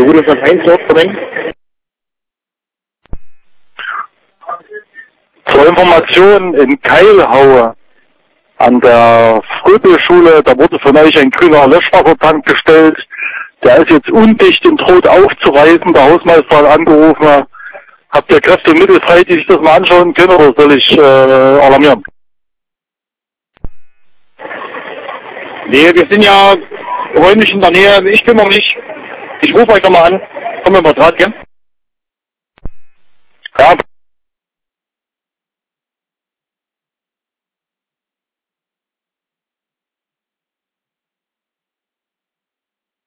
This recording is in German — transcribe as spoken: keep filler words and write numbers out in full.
Bundesland eins Nordverbände. Zur Information, in Keilhaue an der Fröbelschule, da wurde von euch ein grüner Löschwassertank gestellt. Der ist jetzt undicht und droht aufzureißen. Der Hausmeister hat angerufen. Habt ihr Kräfte und Mittel frei, die sich das mal anschauen können, oder soll ich äh, alarmieren? Nee, wir sind ja räumlich in der Nähe. Ich kümmere mich. Ich rufe euch nochmal an. Komm mal Draht, gell? Ja.